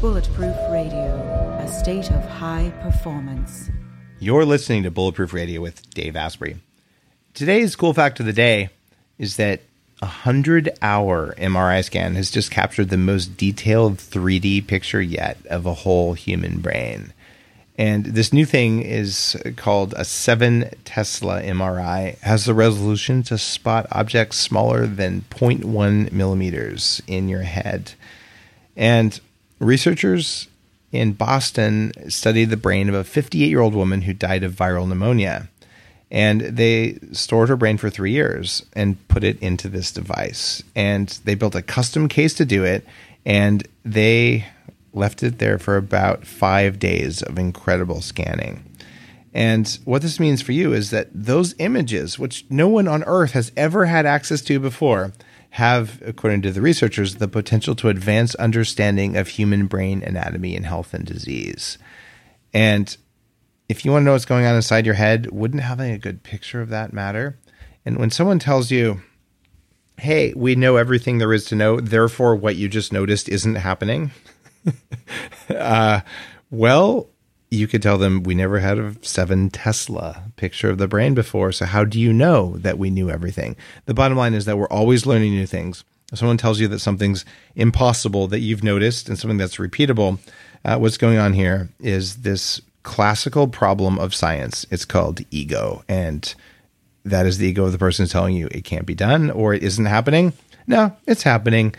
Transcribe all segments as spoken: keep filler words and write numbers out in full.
Bulletproof Radio, a state of high performance. You're listening to Bulletproof Radio with Dave Asprey. Today's cool fact of the day is that a hundred-hour M R I scan has just captured the most detailed three D picture yet of a whole human brain. And this new thing is called a seven Tesla M R I. It has the resolution to spot objects smaller than zero point one millimeters in your head. And researchers in Boston studied the brain of a fifty-eight-year-old woman who died of viral pneumonia. And they stored her brain for three years and put it into this device. And they built a custom case to do it. And they left it there for about five days of incredible scanning. And what this means for you is that those images, which no one on Earth has ever had access to before, have, according to the researchers, the potential to advance understanding of human brain anatomy and health and disease. And if you want to know what's going on inside your head, wouldn't having a good picture of that matter? And when someone tells you, hey, we know everything there is to know, therefore what you just noticed isn't happening, uh, well, you could tell them we never had a seven Tesla picture of the brain before, so how do you know that we knew everything? The bottom line is that we're always learning new things. If someone tells you that something's impossible that you've noticed and something that's repeatable, uh, what's going on here is this classical problem of science. It's called ego, and that is the ego of the person telling you it can't be done or it isn't happening. No, it's happening,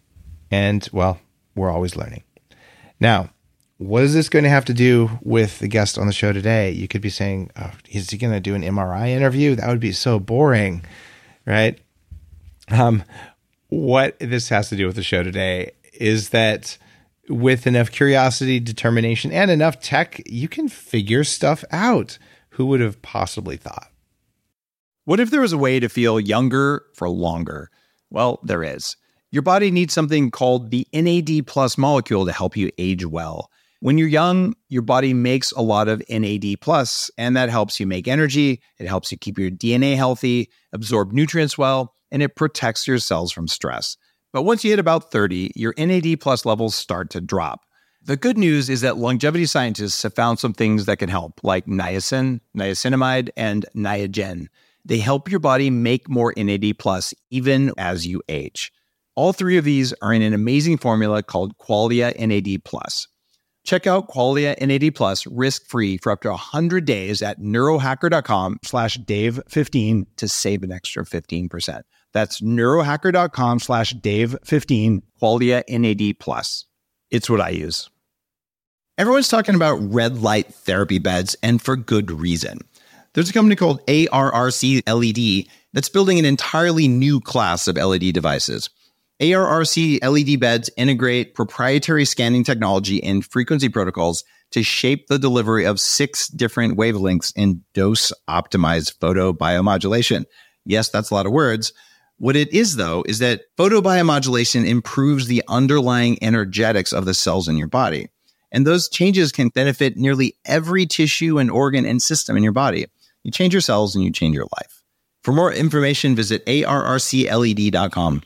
and, well, we're always learning. Now, what is this going to have to do with the guest on the show today? You could be saying, oh, is he going to do an M R I interview? That would be so boring, right? Um, what this has to do with the show today is that with enough curiosity, determination, and enough tech, you can figure stuff out. Who would have possibly thought? What if there was a way to feel younger for longer? Well, there is. Your body needs something called the N A D plus molecule to help you age well. When you're young, your body makes a lot of N A D plus, and that helps you make energy. It helps you keep your D N A healthy, absorb nutrients well, and it protects your cells from stress. But once you hit about thirty, your N A D plus levels start to drop. The good news is that longevity scientists have found some things that can help, like niacin, niacinamide, and Niagen. They help your body make more N A D plus even as you age. All three of these are in an amazing formula called Qualia N A D plus. Check out Qualia N A D plus risk-free for up to one hundred days at neurohacker.com slash Dave fifteen to save an extra fifteen percent. That's neurohacker.com slash Dave fifteen, Qualia N A D plus. It's what I use. Everyone's talking about red light therapy beds, and for good reason. There's a company called A R R C L E D that's building an entirely new class of L E D devices. A R R C L E D beds integrate proprietary scanning technology and frequency protocols to shape the delivery of six different wavelengths in dose-optimized photobiomodulation. Yes, that's a lot of words. What it is, though, is that photobiomodulation improves the underlying energetics of the cells in your body. And those changes can benefit nearly every tissue and organ and system in your body. You change your cells and you change your life. For more information, visit A R R C L E D dot com.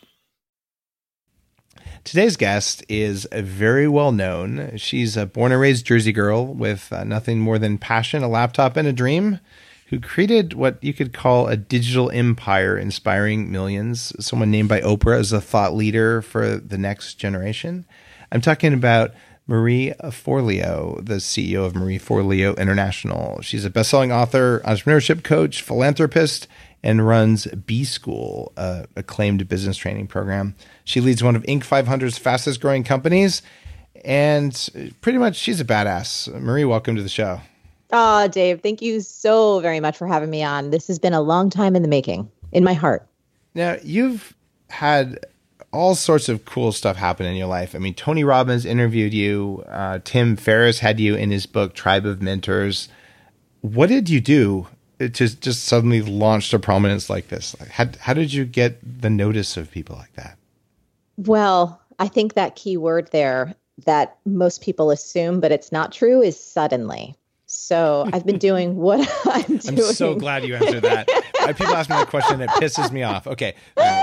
Today's guest is very well known. She's a born and raised Jersey girl with uh, nothing more than passion, a laptop, and a dream, who created what you could call a digital empire inspiring millions. Someone named by Oprah as a thought leader for the next generation. I'm talking about Marie Forleo, the C E O of Marie Forleo International. She's a best-selling author, entrepreneurship coach, philanthropist, and runs B-School, a acclaimed business training program. She leads one of Inc five hundred's fastest growing companies, and pretty much she's a badass. Marie, welcome to the show. Oh, Dave, thank you so very much for having me on. This has been a long time in the making, in my heart. Now, you've had all sorts of cool stuff happen in your life. I mean, Tony Robbins interviewed you. Uh, Tim Ferriss had you in his book, Tribe of Mentors. What did you do to just suddenly launch to prominence like this? Like, how, how did you get the notice of people like that? Well, I think that key word there that most people assume, but it's not true, is suddenly. So I've been doing what I'm doing. I'm so glad you answered that. People ask me that question, it pisses me off. Okay. Right.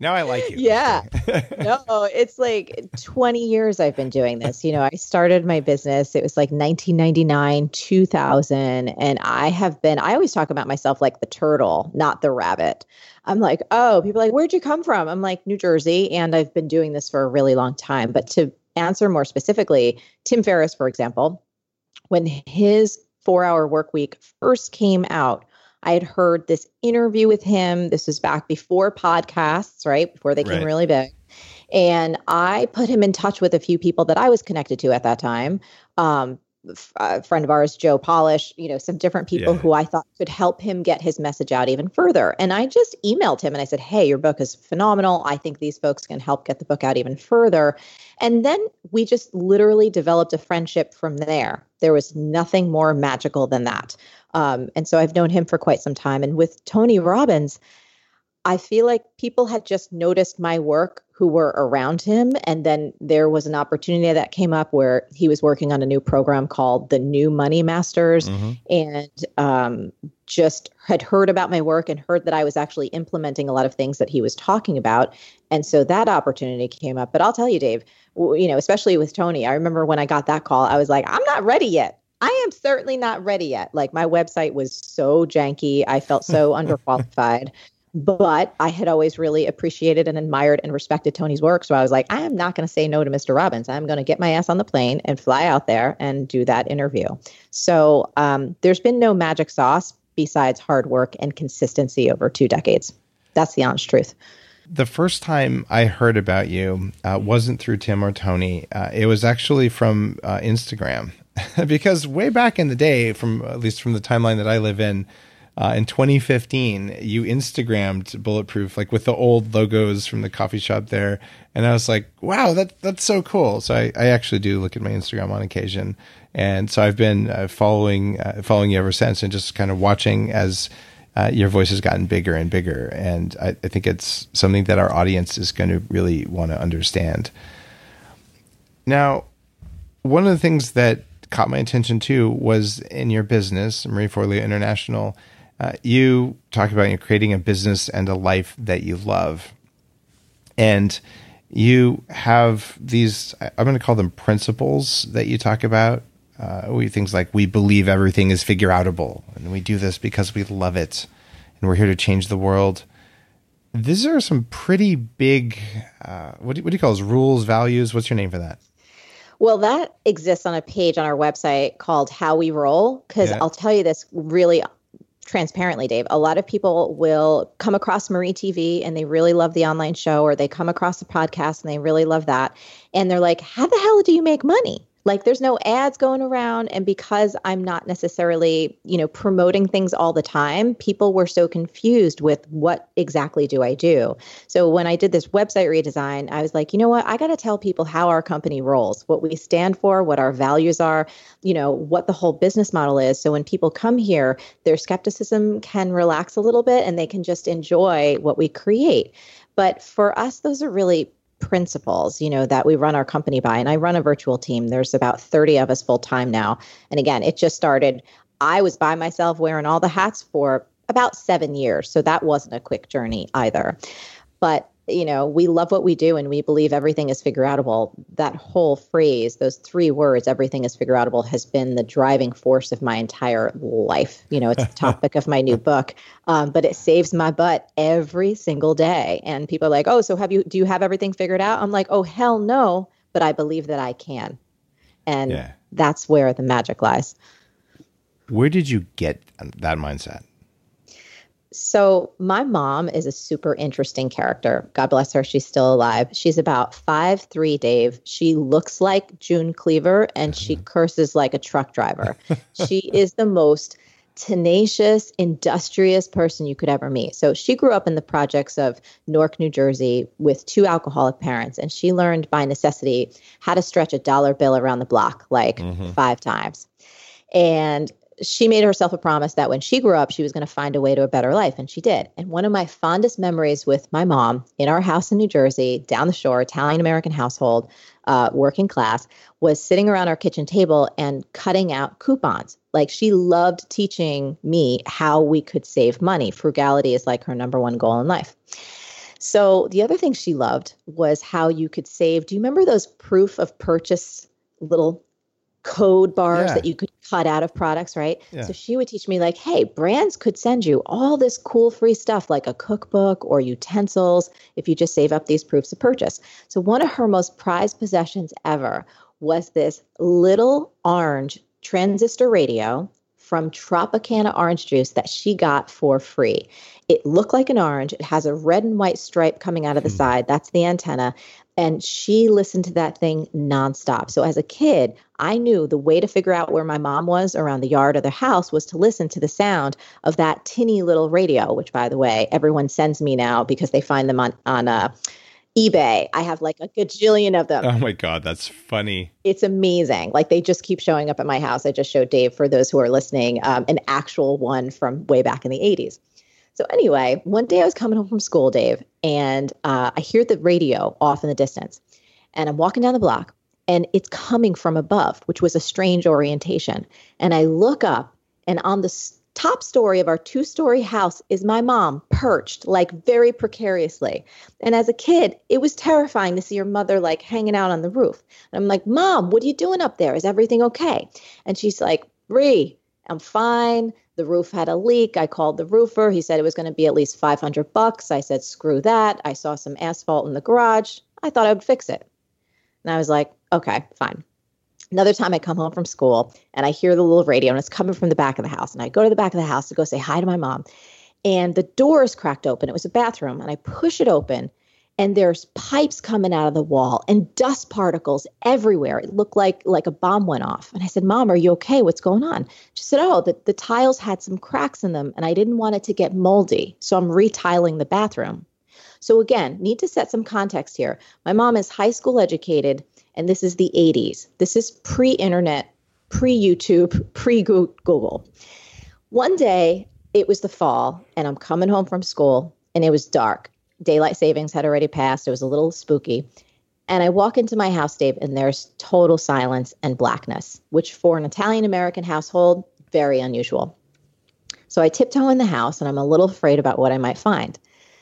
Now I like you. Yeah. No, it's like twenty years I've been doing this. You know, I started my business. It was like nineteen ninety-nine, two thousand. And I have been, I always talk about myself like the turtle, not the rabbit. I'm like, oh, people are like, where'd you come from? I'm like, New Jersey. And I've been doing this for a really long time. But to answer more specifically, Tim Ferriss, for example, when his four hour work week first came out, I had heard this interview with him. This was back before podcasts, right? Before they came Right. really big. And I put him in touch with a few people that I was connected to at that time. Um, f- a friend of ours, Joe Polish, you know, some different people Yeah. who I thought could help him get his message out even further. And I just emailed him and I said, hey, your book is phenomenal. I think these folks can help get the book out even further. And then we just literally developed a friendship from there. There was nothing more magical than that. Um, and so I've known him for quite some time. And with Tony Robbins, I feel like people had just noticed my work who were around him. And then there was an opportunity that came up where he was working on a new program called the New Money Masters, Mhm. and um, just had heard about my work and heard that I was actually implementing a lot of things that he was talking about. And so that opportunity came up. But I'll tell you, Dave, w- you know, especially with Tony, I remember when I got that call, I was like, I'm not ready yet. I am certainly not ready yet. Like my website was so janky. I felt so underqualified. But I had always really appreciated and admired and respected Tony's work. So I was like, I am not going to say no to Mister Robbins. I'm going to get my ass on the plane and fly out there and do that interview. So um, there's been no magic sauce besides hard work and consistency over two decades. That's the honest truth. The first time I heard about you uh, wasn't through Tim or Tony. Uh, it was actually from uh, Instagram. Because way back in the day, from at least from the timeline that I live in, Uh, in twenty fifteen, you Instagrammed Bulletproof, like with the old logos from the coffee shop there. And I was like, wow, that that's so cool. So I, I actually do look at my Instagram on occasion. And so I've been uh, following uh, following you ever since, and just kind of watching as uh, your voice has gotten bigger and bigger. And I, I think it's something that our audience is going to really want to understand. Now, one of the things that caught my attention too was in your business, Marie Forleo International. Uh, you talk about you know, creating a business and a life that you love. And you have these, I'm going to call them principles that you talk about. Uh, we things like, we believe everything is figure outable, and we do this because we love it, and we're here to change the world. These are some pretty big, uh, what, do, what do you call those, rules, values? What's your name for that? Well, that exists on a page on our website called How We Roll, because Yeah. I'll tell you this really transparently, Dave. A lot of people will come across Marie T V and they really love the online show, or they come across the podcast and they really love that. And they're like, how the hell do you make money? Like there's no ads going around. And because I'm not necessarily, you know, promoting things all the time, people were so confused with what exactly do I do? So when I did this website redesign, I was like, you know what, I got to tell people how our company rolls, what we stand for, what our values are, you know, what the whole business model is. So when people come here, their skepticism can relax a little bit and they can just enjoy what we create. But for us, those are really principles, you know, that we run our company by. And I run a virtual team. There's about thirty of us full time now. And again, it just started. I was by myself wearing all the hats for about seven years. So that wasn't a quick journey either. But, you know, we love what we do and we believe everything is figure outable. That whole phrase, those three words, everything is figure outable, has been the driving force of my entire life. You know, it's the topic of my new book, um, but it saves my butt every single day. And people are like, oh, so have you, do you have everything figured out? I'm like, oh, hell no, but I believe that I can. And Yeah. that's where the magic lies. Where did you get that mindset? So my mom is a super interesting character. God bless her. She's still alive. She's about five three, Dave. She looks like June Cleaver and she curses like a truck driver. She is the most tenacious, industrious person you could ever meet. So she grew up in the projects of Newark, New Jersey with two alcoholic parents. And she learned by necessity how to stretch a dollar bill around the block like mm-hmm. five times. And she made herself a promise that when she grew up, she was going to find a way to a better life. And she did. And one of my fondest memories with my mom in our house in New Jersey, down the shore, Italian-American household, uh, working class, was sitting around our kitchen table and cutting out coupons. Like she loved teaching me how we could save money. Frugality is like her number one goal in life. So the other thing she loved was how you could save. Do you remember those proof of purchase little code bars Yeah. that you could cut out of products, right? Yeah. So she would teach me like, hey, brands could send you all this cool free stuff like a cookbook or utensils if you just save up these proofs of purchase. So one of her most prized possessions ever was this little orange transistor radio from Tropicana orange juice that she got for free. It looked like an orange. It has a red and white stripe coming out of the Hmm. side. That's the antenna. And she listened to that thing nonstop. So as a kid, I knew the way to figure out where my mom was around the yard or the house was to listen to the sound of that tinny little radio, which, by the way, everyone sends me now because they find them on, on uh, eBay. I have like a gajillion of them. Oh my God, that's funny. It's amazing. Like they just keep showing up at my house. I just showed Dave, for those who are listening, um, an actual one from way back in the eighties. So anyway, one day I was coming home from school, Dave, and uh, I hear the radio off in the distance. And I'm walking down the block, and it's coming from above, which was a strange orientation. And I look up, and on the s- top story of our two-story house is my mom, perched, like very precariously. And as a kid, it was terrifying to see your mother like hanging out on the roof. And I'm like, Mom, what are you doing up there? Is everything okay? And she's like, Bree, I'm fine. The roof had a leak. I called the roofer. He said it was going to be at least five hundred bucks. I said, screw that. I saw some asphalt in the garage. I thought I would fix it. And I was like, okay, fine. Another time I come home from school and I hear the little radio and it's coming from the back of the house. And I go to the back of the house to go say hi to my mom. And the door is cracked open. It was a bathroom. And I push it open. And there's pipes coming out of the wall and dust particles everywhere. It looked like like a bomb went off. And I said, Mom, are you okay? What's going on? She said, oh, the, the tiles had some cracks in them and I didn't want it to get moldy. So I'm retiling the bathroom. So again, need to set some context here. My mom is high school educated and this is the eighties. This is pre-internet, pre-YouTube, pre-Google. One day it was the fall and I'm coming home from school and it was dark. Daylight savings had already passed. It was a little spooky. And I walk into my house, Dave, and there's total silence and blackness, which for an Italian-American household, very unusual. So I tiptoe in the house and I'm a little afraid about what I might find.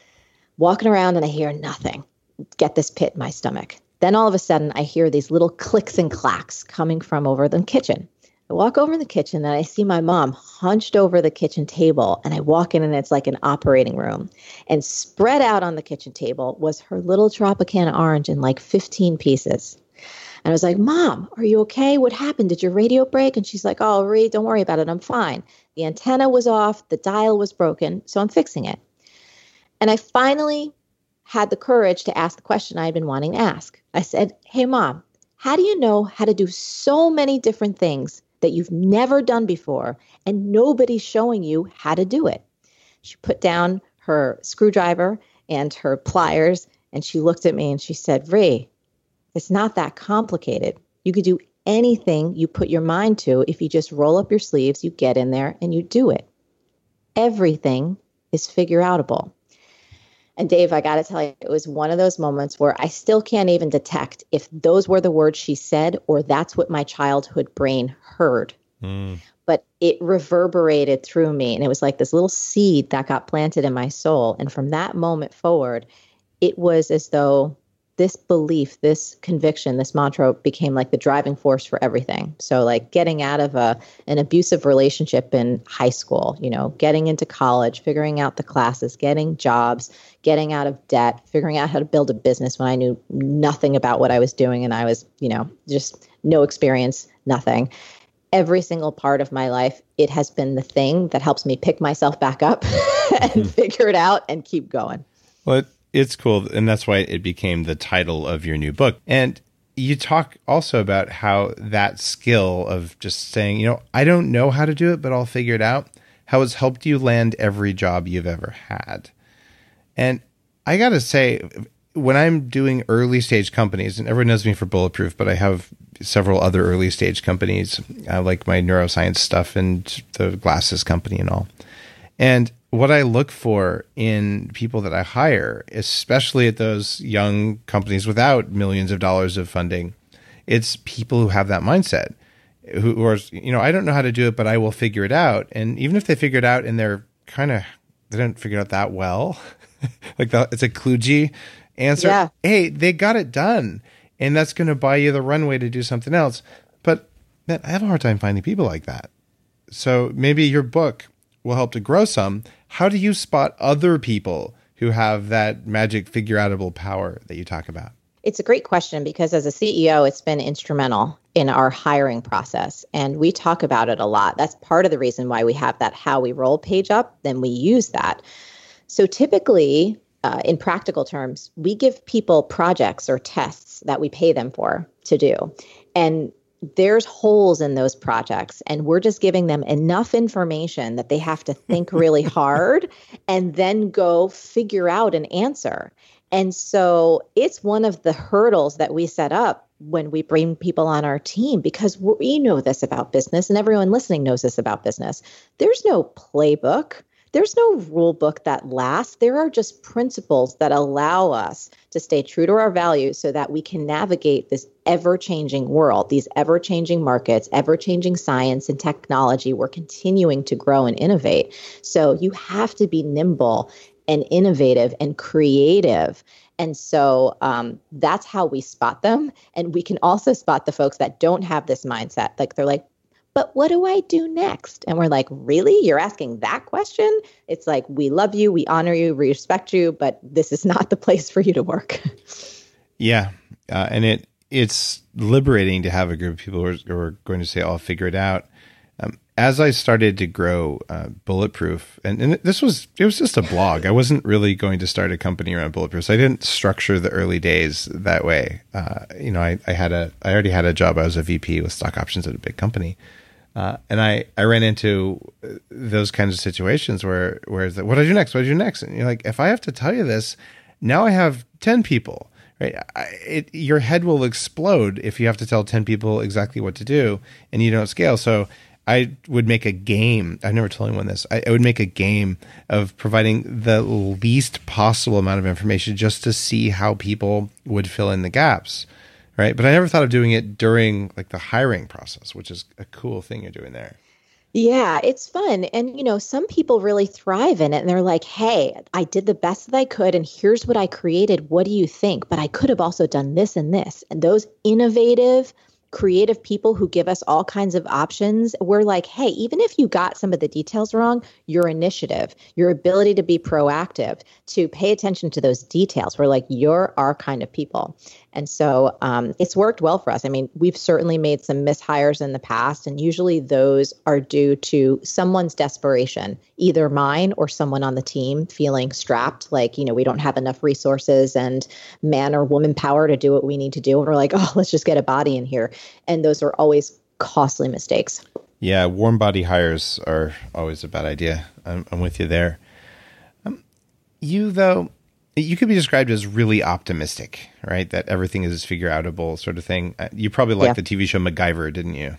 Walking around and I hear nothing. Get this pit in my stomach. Then all of a sudden I hear these little clicks and clacks coming from over the kitchen. I walk over in the kitchen and I see my mom hunched over the kitchen table and I walk in and it's like an operating room. And spread out on the kitchen table was her little Tropicana orange in like fifteen pieces. And I was like, Mom, are you okay? What happened? Did your radio break? And she's like, oh, Ree, don't worry about it. I'm fine. The antenna was off. The dial was broken. So I'm fixing it. And I finally had the courage to ask the question I had been wanting to ask. I said, hey, Mom, how do you know how to do so many different things that you've never done before and nobody's showing you how to do it? She put down her screwdriver and her pliers and she looked at me and she said, Ree, it's not that complicated. You could do anything you put your mind to. If you just roll up your sleeves, you get in there and you do it. Everything is figure outable. And Dave, I got to tell you, it was one of those moments where I still can't even detect if those were the words she said or that's what my childhood brain heard. Mm. But it reverberated through me. And it was like this little seed that got planted in my soul. And from that moment forward, it was as though this belief, this conviction, this mantra became like the driving force for everything. So like getting out of a an abusive relationship in high school, you know, getting into college, figuring out the classes, getting jobs, getting out of debt, figuring out how to build a business when I knew nothing about what I was doing and I was, you know, just no experience, nothing. Every single part of my life, it has been the thing that helps me pick myself back up and mm-hmm. figure it out and keep going. Well, it, it's cool. And that's why it became the title of your new book. And you talk also about how that skill of just saying, you know, I don't know how to do it, but I'll figure it out, how it's helped you land every job you've ever had. And I got to say, when I'm doing early stage companies, and everyone knows me for Bulletproof, but I have several other early stage companies, uh, like my neuroscience stuff and the glasses company and all. And what I look for in people that I hire, especially at those young companies without millions of dollars of funding, it's people who have that mindset, who, who are, you know, I don't know how to do it, but I will figure it out. And even if they figure it out and they're kind of, they don't figure it out that well, like the, it's a kludgy answer. Yeah. Hey, they got it done. And that's going to buy you the runway to do something else. But man, I have a hard time finding people like that. So maybe your book will help to grow some. How do you spot other people who have that magic figure outable power that you talk about? It's a great question because as a C E O, it's been instrumental in our hiring process. And we talk about it a lot. That's part of the reason why we have that how we roll page up. Then we use that. So typically, uh, in practical terms, we give people projects or tests that we pay them for to do. And there's holes in those projects, and we're just giving them enough information that they have to think really hard and then go figure out an answer. And so it's one of the hurdles that we set up when we bring people on our team, because we know this about business and everyone listening knows this about business. There's no playbook. There's no rule book that lasts. There are just principles that allow us to stay true to our values so that we can navigate this ever-changing world, these ever-changing markets, ever-changing science and technology. We're continuing to grow and innovate. So you have to be nimble and innovative and creative. And so um, that's how we spot them. And we can also spot the folks that don't have this mindset. Like they're like, but what do I do next? And we're like, really? You're asking that question? It's like, we love you, we honor you, we respect you, but this is not the place for you to work. Yeah. Uh, and it it's liberating to have a group of people who are, who are going to say, I'll figure it out. Um, as I started to grow uh, Bulletproof, and, and this was, it was just a blog. I wasn't really going to start a company around Bulletproof. So I didn't structure the early days that way. Uh, you know, I, I had a, I already had a job. I was a V P with stock options at a big company. Uh, and I, I ran into those kinds of situations where, where it's like, what do I do next? What do I do next? And you're like, if I have to tell you this, now I have ten people, right? I, it, your head will explode if you have to tell ten people exactly what to do and you don't scale. So I would make a game. I've never told anyone this. I, I would make a game of providing the least possible amount of information just to see how people would fill in the gaps. Right. But I never thought of doing it during like the hiring process, which is a cool thing you're doing there. Yeah, it's fun. And, you know, some people really thrive in it and they're like, hey, I did the best that I could and here's what I created. What do you think? But I could have also done this and this. And those innovative, creative people who give us all kinds of options, we're like, hey, even if you got some of the details wrong, your initiative, your ability to be proactive, to pay attention to those details, we're like, you're our kind of people. And so um, it's worked well for us. I mean, we've certainly made some mishires in the past, and usually those are due to someone's desperation, either mine or someone on the team feeling strapped, like, you know, we don't have enough resources and man or woman power to do what we need to do. And we're like, oh, let's just get a body in here. And those are always costly mistakes. Yeah, warm body hires are always a bad idea. I'm, I'm with you there. Um, you, though, you could be described as really optimistic, right? That everything is figure outable sort of thing. Uh, you probably liked Yeah. the T V show MacGyver, didn't you?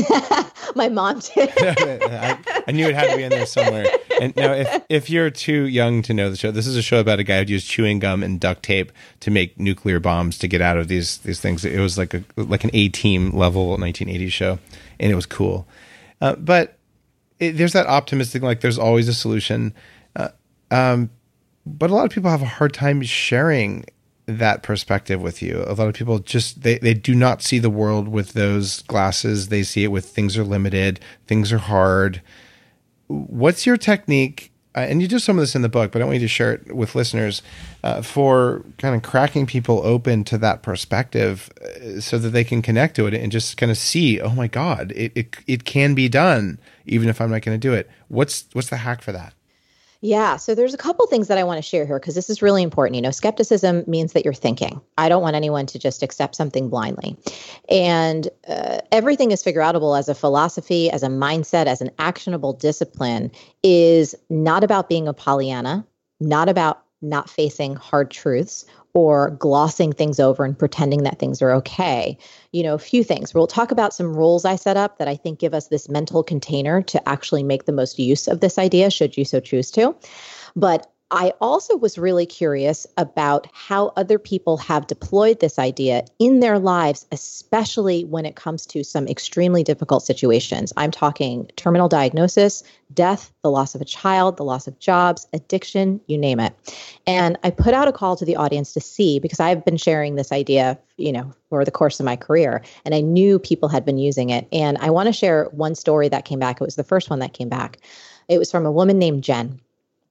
My mom did. I, I knew it had to be in there somewhere. And now, if if you're too young to know the show, this is a show about a guy who used chewing gum and duct tape to make nuclear bombs to get out of these these things. It was like a like an A-Team level nineteen eighties show, and it was cool. Uh, but it, there's that optimistic, like there's always a solution. Uh, um, but a lot of people have a hard time sharing that perspective with you. A lot of people just, they, they do not see the world with those glasses. They see it with things are limited, things are hard. What's your technique? Uh, and you do some of this in the book, but I want you to share it with listeners uh, for kind of cracking people open to that perspective uh, so that they can connect to it and just kind of see, oh my God, it, it, it can be done, even if I'm not going to do it. What's, what's the hack for that? Yeah. So there's a couple things that I want to share here because this is really important. You know, skepticism means that you're thinking. I don't want anyone to just accept something blindly. And uh, everything is figure outable as a philosophy, as a mindset, as an actionable discipline is not about being a Pollyanna, not about not facing hard truths or glossing things over and pretending that things are okay. You know, a few things. We'll talk about some rules I set up that I think give us this mental container to actually make the most use of this idea, should you so choose to. But I also was really curious about how other people have deployed this idea in their lives, especially when it comes to some extremely difficult situations. I'm talking terminal diagnosis, death, the loss of a child, the loss of jobs, addiction, you name it. And I put out a call to the audience to see, because I've been sharing this idea, you know, for the course of my career, and I knew people had been using it. And I want to share one story that came back. It was the first one that came back. It was from a woman named Jen.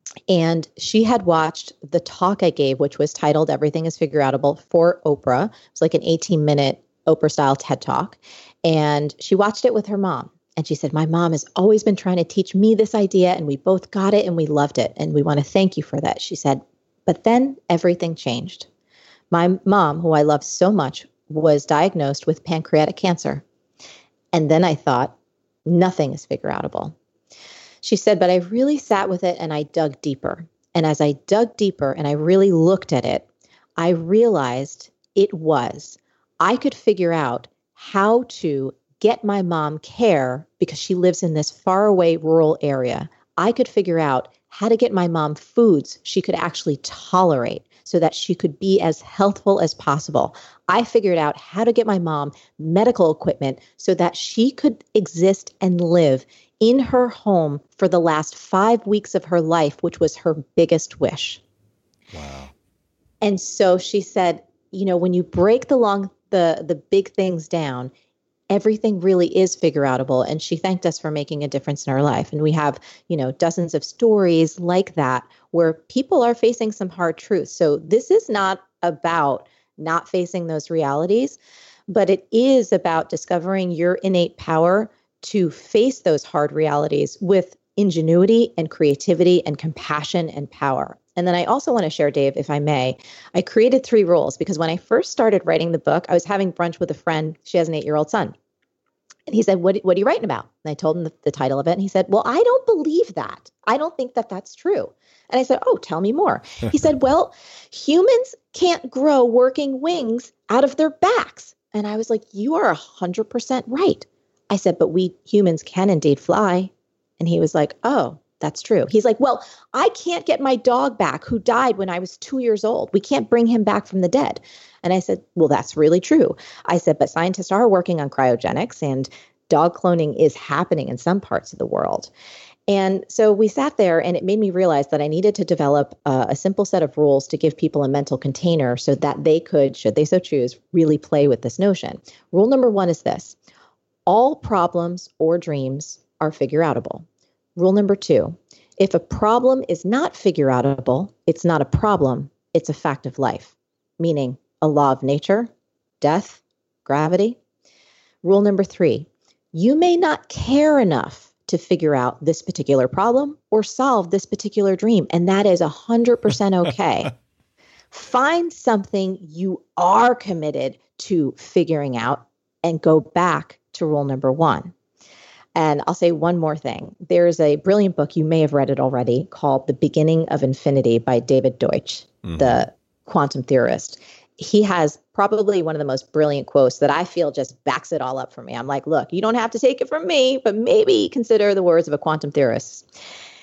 And she had watched the talk I gave, which was titled Everything is Figureoutable for Oprah. It was like an eighteen minute Oprah style TED talk. And she watched it with her mom. And she said, my mom has always been trying to teach me this idea, and we both got it and we loved it. And we want to thank you for that. She said, but then everything changed. My mom, who I love so much, was diagnosed with pancreatic cancer. And then I thought, nothing is figureoutable. She said, but I really sat with it and I dug deeper. And as I dug deeper and I really looked at it, I realized it was, I could figure out how to get my mom care because she lives in this faraway rural area. I could figure out how to get my mom foods she could actually tolerate so that she could be as healthful as possible. I figured out how to get my mom medical equipment so that she could exist and live in her home for the last five weeks of her life, which was her biggest wish. Wow. And so she said, you know, when you break the long, the, the big things down, everything really is figureoutable. And she thanked us for making a difference in her life. And we have, you know, dozens of stories like that where people are facing some hard truths. So this is not about not facing those realities, but it is about discovering your innate power to face those hard realities with ingenuity and creativity and compassion and power. And then I also want to share, Dave, if I may, I created three rules because when I first started writing the book, I was having brunch with a friend. She has an eight-year-old son. And he said, what, what are you writing about? And I told him the, the title of it. And he said, well, I don't believe that. I don't think that that's true. And I said, oh, tell me more. He said, well, humans can't grow working wings out of their backs. And I was like, you are one hundred percent right. I said, but we humans can indeed fly. And he was like, oh, that's true. He's like, well, I can't get my dog back who died when I was two years old. We can't bring him back from the dead. And I said, well, that's really true. I said, but scientists are working on cryogenics and dog cloning is happening in some parts of the world. And so we sat there and it made me realize that I needed to develop uh, a simple set of rules to give people a mental container so that they could, should they so choose, really play with this notion. Rule number one is this. All problems or dreams are figureoutable. Rule number two, if a problem is not figureoutable, it's not a problem, it's a fact of life, meaning a law of nature, death, gravity. Rule number three, you may not care enough to figure out this particular problem or solve this particular dream, and that is one hundred percent okay. Find something you are committed to figuring out and go back to rule number one. And I'll say one more thing. There's a brilliant book, you may have read it already, called The Beginning of Infinity by David Deutsch, mm-hmm. the quantum theorist. He has probably one of the most brilliant quotes that I feel just backs it all up for me. I'm like, look, you don't have to take it from me, but maybe consider the words of a quantum theorist.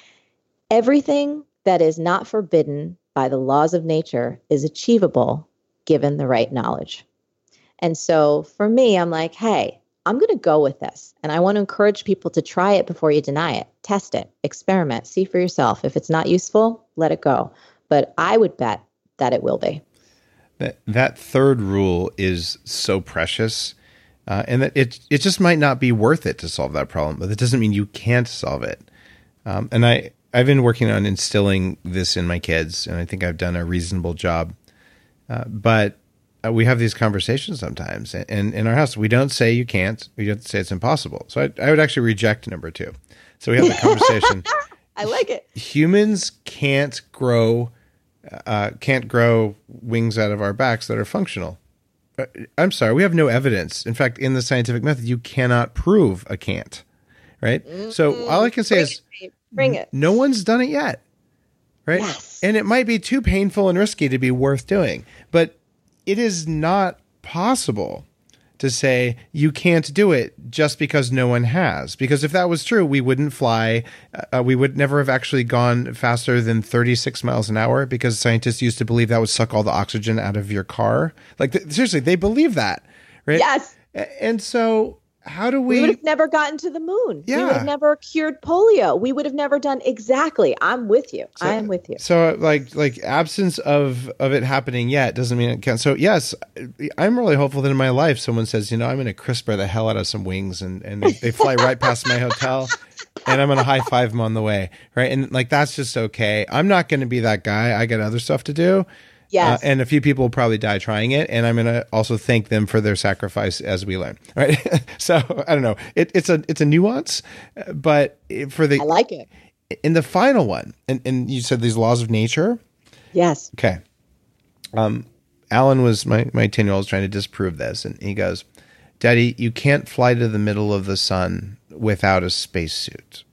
Everything that is not forbidden by the laws of nature is achievable given the right knowledge. And so for me, I'm like, hey, I'm going to go with this. And I want to encourage people to try it before you deny it. Test it, experiment, see for yourself. If it's not useful, let it go. But I would bet that it will be. That that third rule is so precious, uh, and that it it just might not be worth it to solve that problem, but that doesn't mean you can't solve it. Um, and I, I've been working on instilling this in my kids, and I think I've done a reasonable job. Uh, but Uh, we have these conversations sometimes, and in our house, we don't say you can't. We don't say it's impossible. So I, I would actually reject number two. So we have the conversation. I like it. Humans can't grow, uh, can't grow wings out of our backs that are functional. Uh, I'm sorry, we have no evidence. In fact, in the scientific method, you cannot prove a can't. Right. Mm-hmm. So all I can say Bring is, it, bring it. No one's done it yet. Right. Yes. And it might be too painful and risky to be worth doing, but it is not possible to to say you can't do it just because no one has. Because if that was true, we wouldn't fly. Uh, we would never have actually gone faster than thirty-six miles an hour because scientists used to believe that would suck all the oxygen out of your car. Like, th- seriously, they believe that, right? Yes. And so how do we... We would have never gotten to the moon. Yeah. We would have never cured polio. We would have never done exactly. I'm with you. So, I am with you. So like like absence of, of it happening yet doesn't mean it can't. So yes, I'm really hopeful that in my life someone says, you know, I'm going to CRISPR the hell out of some wings and, and they, they fly right past my hotel and I'm going to high five them on the way. Right. And like, that's just okay. I'm not going to be that guy. I got other stuff to do. Yes. Uh, and a few people will probably die trying it. And I'm going to also thank them for their sacrifice as we learn. Right. So I don't know. It, it's a it's a nuance, but for the I like it. In the final one, and, and you said these laws of nature. Yes. Okay. Um, Alan was my my ten year old trying to disprove this, and he goes, "Daddy, you can't fly to the middle of the sun without a spacesuit."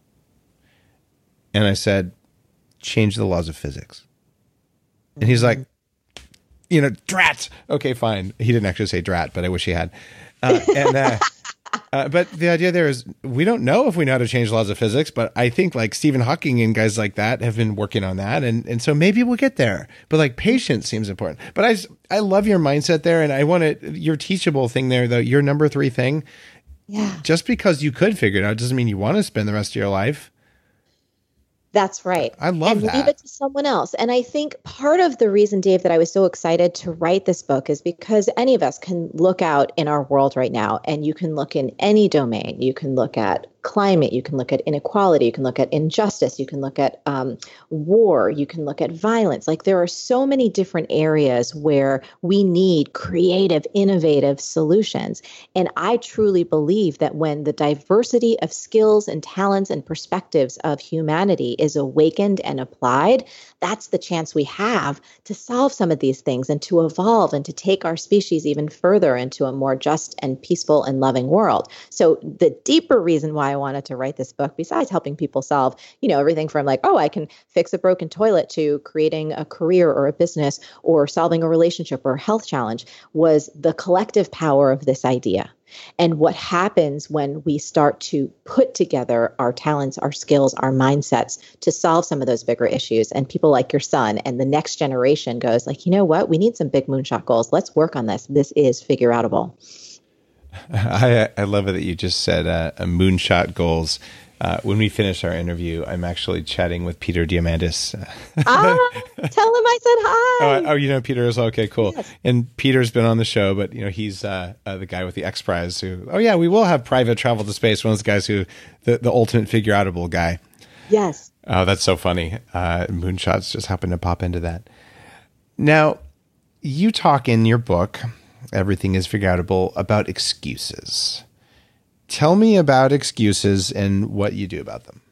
And I said, "Change the laws of physics." And he's like, you know, drat. Okay, fine. He didn't actually say drat, but I wish he had. Uh, and uh, uh, but the idea there is we don't know if we know how to change laws of physics, but I think like Stephen Hawking and guys like that have been working on that. And, and so maybe we'll get there. But like patience seems important. But I, I love your mindset there. And I want to, your teachable thing there, though, your number three thing. Yeah. Just because you could figure it out doesn't mean you want to spend the rest of your life. That's right. I love and that. Leave it to someone else. And I think part of the reason, Dave, that I was so excited to write this book is because any of us can look out in our world right now and you can look in any domain. You can look at climate, you can look at inequality, you can look at injustice, you can look at um, war, you can look at violence. Like there are so many different areas where we need creative, innovative solutions. And I truly believe that when the diversity of skills and talents and perspectives of humanity is awakened and applied, that's the chance we have to solve some of these things and to evolve and to take our species even further into a more just and peaceful and loving world. So the deeper reason why I wanted to write this book, besides helping people solve, you know, everything from like, oh, I can fix a broken toilet to creating a career or a business or solving a relationship or a health challenge, was the collective power of this idea. And what happens when we start to put together our talents, our skills, our mindsets to solve some of those bigger issues. And people like your son and the next generation goes like, you know what, we need some big moonshot goals. Let's work on this. This is figure outable. I, I love it that you just said uh, a moonshot goals. Uh, when we finish our interview, I'm actually chatting with Peter Diamandis. Ah, tell him I said hi. Oh, oh, you know Peter is okay, cool. Yes. And Peter's been on the show, but you know he's uh, uh, the guy with the X Prize. Who, oh yeah, we will have private travel to space. One of those guys who, the the ultimate figure outable guy. Yes. Oh, that's so funny. Uh, moonshots just happen to pop into that. Now, you talk in your book, Everything is Figure Outable, about excuses. Tell me about excuses and what you do about them.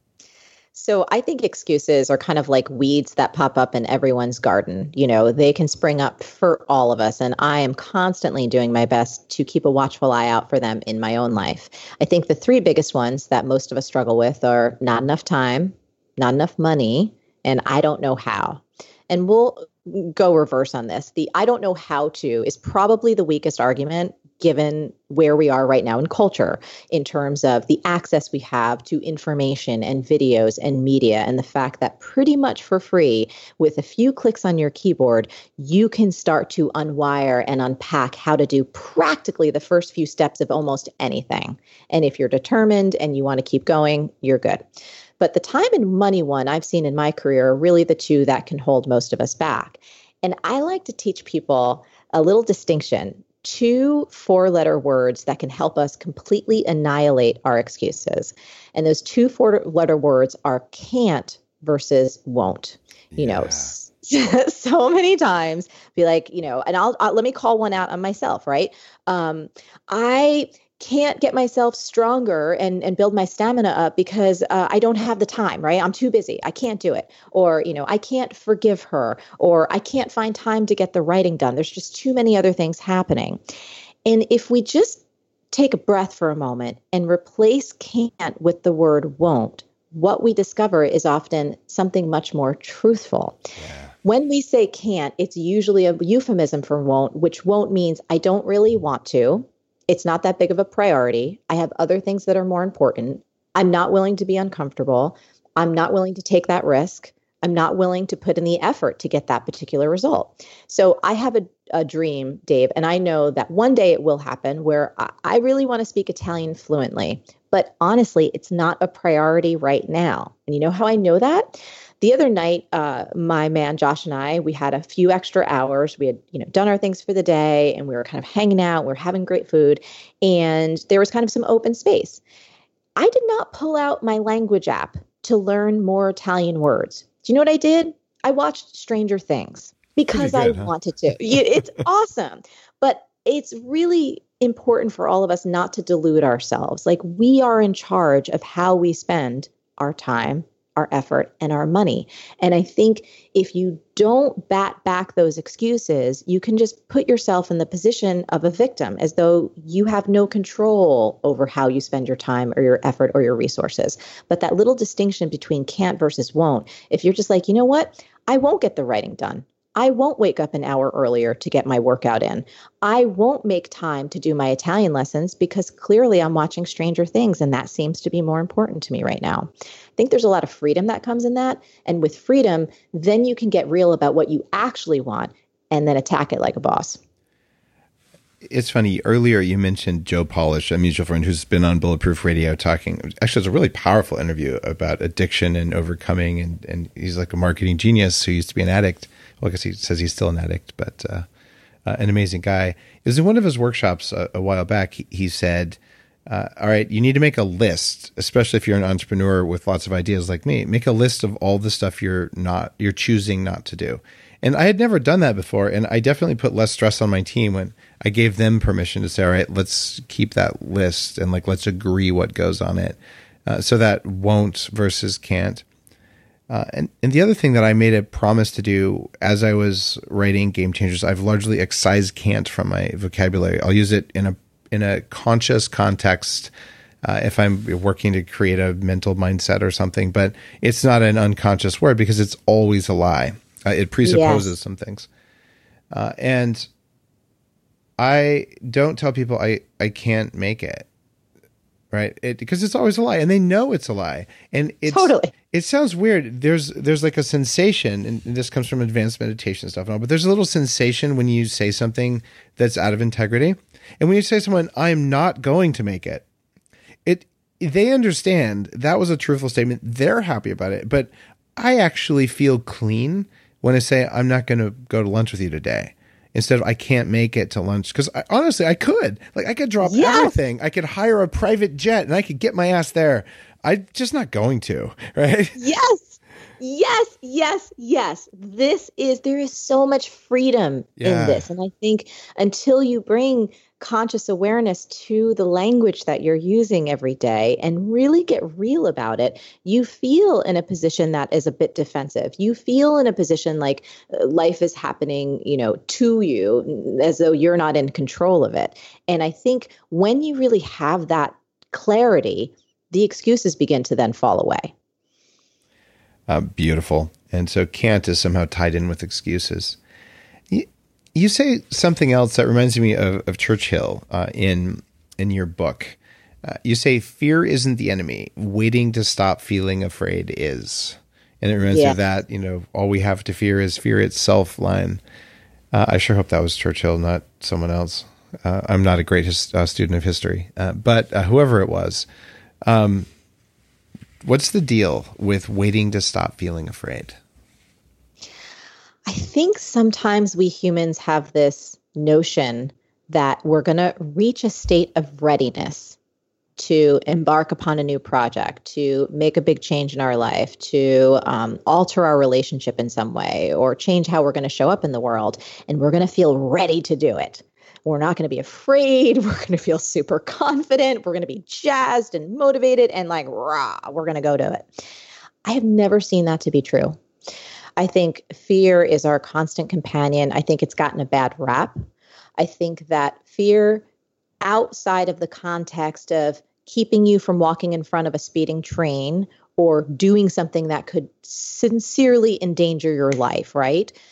So I think excuses are kind of like weeds that pop up in everyone's garden. You know, they can spring up for all of us. And I am constantly doing my best to keep a watchful eye out for them in my own life. I think the three biggest ones that most of us struggle with are not enough time, not enough money, and I don't know how. And we'll go reverse on this. The I don't know how to is probably the weakest argument given where we are right now in culture in terms of the access we have to information and videos and media and the fact that pretty much for free, with a few clicks on your keyboard, you can start to unwire and unpack how to do practically the first few steps of almost anything. And if you're determined and you want to keep going, you're good. But the time and money one I've seen in my career are really the two that can hold most of us back. And I like to teach people a little distinction. Two four-letter words that can help us completely annihilate our excuses. And those two four-letter words are can't versus won't. You Yeah. know, s- so many times be like, you know, and I'll, I'll let me call one out on myself, right? Um, I can't get myself stronger and, and build my stamina up because uh, I don't have the time, right? I'm too busy. I can't do it. Or, you know, I can't forgive her, or I can't find time to get the writing done. There's just too many other things happening. And if we just take a breath for a moment and replace can't with the word won't, what we discover is often something much more truthful. Yeah. When we say can't, it's usually a euphemism for won't, which won't means I don't really want to. It's not that big of a priority. I have other things that are more important. I'm not willing to be uncomfortable. I'm not willing to take that risk. I'm not willing to put in the effort to get that particular result. So I have a, a dream, Dave, and I know that one day it will happen where I, I really want to speak Italian fluently. But honestly, it's not a priority right now. And you know how I know that? The other night, uh, my man Josh and I, we had a few extra hours. We had, you know, done our things for the day, and we were kind of hanging out. We were having great food, and there was kind of some open space. I did not pull out my language app to learn more Italian words. Do you know what I did? I watched Stranger Things because good, I huh? wanted to. It's awesome. But it's really important for all of us not to delude ourselves. Like, we are in charge of how we spend our time, our effort, and our money. And I think if you don't bat back those excuses, you can just put yourself in the position of a victim, as though you have no control over how you spend your time or your effort or your resources. But that little distinction between can't versus won't, if you're just like, you know what, I won't get the writing done. I won't wake up an hour earlier to get my workout in. I won't make time to do my Italian lessons because clearly I'm watching Stranger Things, and that seems to be more important to me right now. I think there's a lot of freedom that comes in that. And with freedom, then you can get real about what you actually want and then attack it like a boss. It's funny. Earlier, you mentioned Joe Polish, a mutual friend who's been on Bulletproof Radio talking. Actually, it's a really powerful interview about addiction and overcoming. And, and he's like a marketing genius who used to be an addict. Well, I guess he says he's still an addict, but uh, uh, an amazing guy. It was in one of his workshops a, a while back. He, he said, uh, all right, you need to make a list, especially if you're an entrepreneur with lots of ideas like me. Make a list of all the stuff you're not, you're choosing not to do. And I had never done that before. And I definitely put less stress on my team when I gave them permission to say, all right, let's keep that list and like, let's agree what goes on it. Uh, so that won't versus can't. Uh, and, and the other thing that I made a promise to do as I was writing Game Changers, I've largely excised can't from my vocabulary. I'll use it in a in a conscious context uh, if I'm working to create a mental mindset or something, but it's not an unconscious word because it's always a lie. Uh, it presupposes yes. some things. Uh, and I don't tell people I, I can't make it. Right. It, because it's always a lie and they know it's a lie. And it's totally, it sounds weird. There's, there's like a sensation, and this comes from advanced meditation stuff and all, but there's a little sensation when you say something that's out of integrity. And when you say to someone, I'm not going to make it, it, they understand that was a truthful statement. They're happy about it. But I actually feel clean when I say, I'm not going to go to lunch with you today. Instead of I can't make it to lunch. Because honestly, I could. Like I could drop yes. everything. I could hire a private jet and I could get my ass there. I'm just not going to, right? Yes. Yes, yes, yes. This is, there is so much freedom yeah. in this. And I think until you bring conscious awareness to the language that you're using every day and really get real about it, you feel in a position that is a bit defensive. You feel in a position like life is happening, you know, to you as though you're not in control of it. And I think when you really have that clarity, the excuses begin to then fall away. Uh, beautiful. And so can't is somehow tied in with excuses. You, you say something else that reminds me of, of Churchill uh, in in your book. Uh, you say, fear isn't the enemy. Waiting to stop feeling afraid is. And it reminds yeah. me of that, you know, all we have to fear is fear itself line. Uh, I sure hope that was Churchill, not someone else. Uh, I'm not a great his, uh, student of history, uh, but uh, whoever it was. Um, What's the deal with waiting to stop feeling afraid? I think sometimes we humans have this notion that we're going to reach a state of readiness to embark upon a new project, to make a big change in our life, to um, alter our relationship in some way, or change how we're going to show up in the world. And we're going to feel ready to do it. We're not going to be afraid. We're going to feel super confident. We're going to be jazzed and motivated and like, rah, we're going to go to it. I have never seen that to be true. I think fear is our constant companion. I think it's gotten a bad rap. I think that fear outside of the context of keeping you from walking in front of a speeding train or doing something that could sincerely endanger your life, right?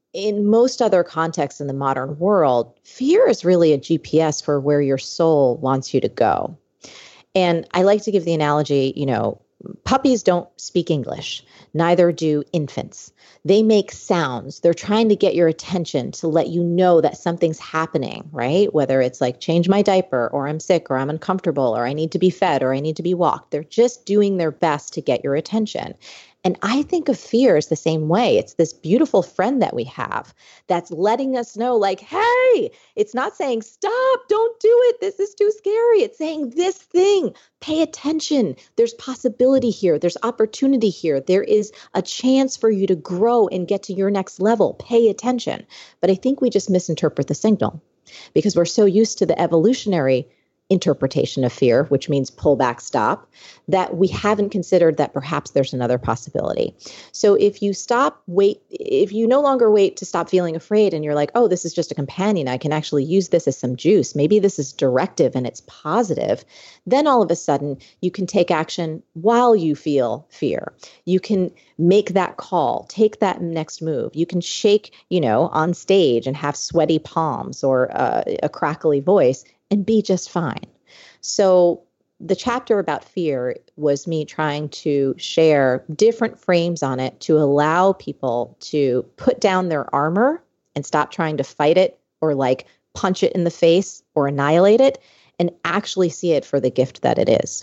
in most other contexts in the modern world, fear is really a G P S for where your soul wants you to go. And I like to give the analogy, you know, puppies don't speak English, neither do infants. They make sounds. They're trying to get your attention to let you know that something's happening, right? Whether it's like change my diaper, or I'm sick, or I'm uncomfortable, or I need to be fed, or I need to be walked. They're just doing their best to get your attention. And I think of fear as the same way. It's this beautiful friend that we have that's letting us know, like, hey, it's not saying, stop, don't do it. This is too scary. It's saying this thing, pay attention. There's possibility here. There's opportunity here. There is a chance for you to grow and get to your next level. Pay attention. But I think we just misinterpret the signal because we're so used to the evolutionary interpretation of fear, which means pull back, stop, that we haven't considered that perhaps there's another possibility. So if you stop, wait, if you no longer wait to stop feeling afraid and you're like, oh, this is just a companion, I can actually use this as some juice. Maybe this is directive and it's positive. Then all of a sudden you can take action while you feel fear. You can make that call, take that next move. You can shake, you know, on stage and have sweaty palms or uh, a crackly voice and be just fine. So the chapter about fear was me trying to share different frames on it to allow people to put down their armor and stop trying to fight it or like punch it in the face or annihilate it and actually see it for the gift that it is.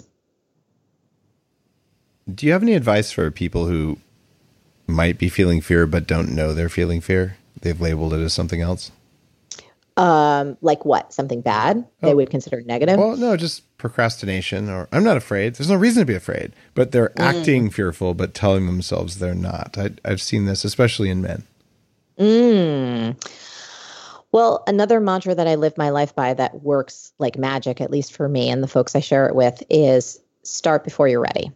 Do you have any advice for people who might be feeling fear but don't know they're feeling fear? They've labeled it as something else. Um, like what? Something bad they Oh. would consider negative? Well, no, just procrastination, or I'm not afraid. There's no reason to be afraid, but they're Mm. acting fearful, but telling themselves they're not. I, I've seen this, especially in men. Mm. Well, another mantra that I live my life by that works like magic, at least for me and the folks I share it with, is start before you're ready.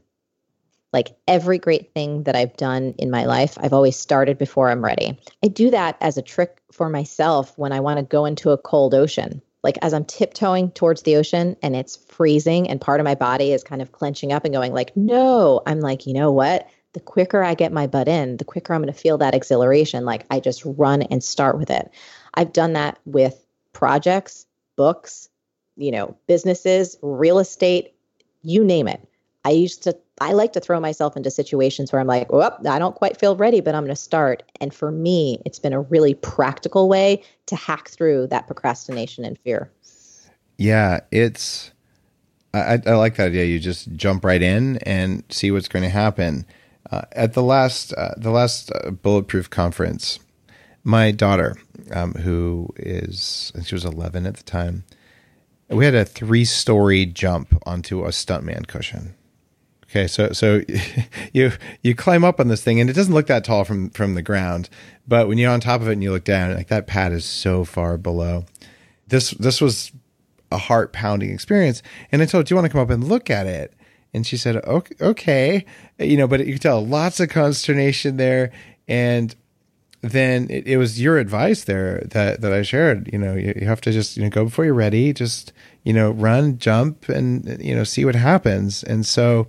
Like every great thing that I've done in my life, I've always started before I'm ready. I do that as a trick for myself when I want to go into a cold ocean. Like as I'm tiptoeing towards the ocean and it's freezing and part of my body is kind of clenching up and going like, no, I'm like, you know what? The quicker I get my butt in, the quicker I'm going to feel that exhilaration. Like I just run and start with it. I've done that with projects, books, you know, businesses, real estate, you name it. I used to, I like to throw myself into situations where I'm like, oh, I don't quite feel ready, but I'm going to start. And for me, it's been a really practical way to hack through that procrastination and fear. Yeah, it's, I, I like that idea. You just jump right in and see what's going to happen. Uh, at the last, uh, the last uh, Bulletproof conference, my daughter, um, who is, I think she was eleven at the time, we had a three-story jump onto a stuntman cushion. Okay, so so you you climb up on this thing, and it doesn't look that tall from from the ground, but when you're on top of it and you look down, like that pad is so far below. This this was a heart pounding experience, and I told her, "Do you want to come up and look at it?" And she said, "Okay, okay." You know, but you could tell lots of consternation there, and then it, it was your advice there that that I shared. You know, you, you have to just you know go before you're ready, just you know run, jump, and you know see what happens, and so.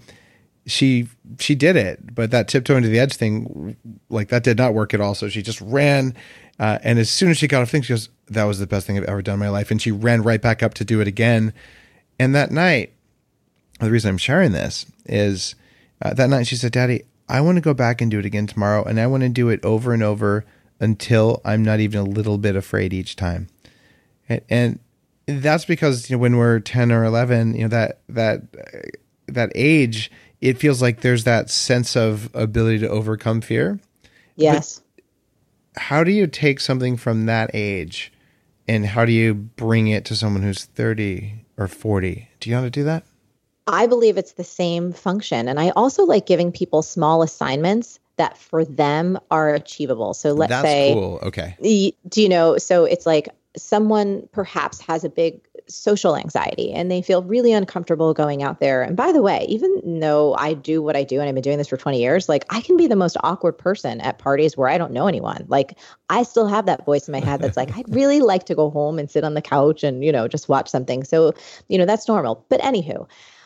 She she did it, but that tiptoeing to the edge thing, like that did not work at all. So she just ran, uh, and as soon as she got off thing, she goes, "That was the best thing I've ever done in my life." And she ran right back up to do it again. And that night, the reason I'm sharing this is uh, that night she said, "Daddy, I want to go back and do it again tomorrow, and I want to do it over and over until I'm not even a little bit afraid each time." And, and that's because you know when we're ten or eleven, you know that that uh, that age. It feels like there's that sense of ability to overcome fear. Yes. But how do you take something from that age and how do you bring it to someone who's thirty or forty? Do you know how to do that? I believe it's the same function. And I also like giving people small assignments that for them are achievable. So let's That's say, cool. Okay. do you know, so it's like someone perhaps has a big social anxiety and they feel really uncomfortable going out there. And by the way, even though I do what I do and I've been doing this for twenty years, like I can be the most awkward person at parties where I don't know anyone. Like I still have that voice in my head that's like, I'd really like to go home and sit on the couch and, you know, just watch something. So, you know, that's normal. But anywho,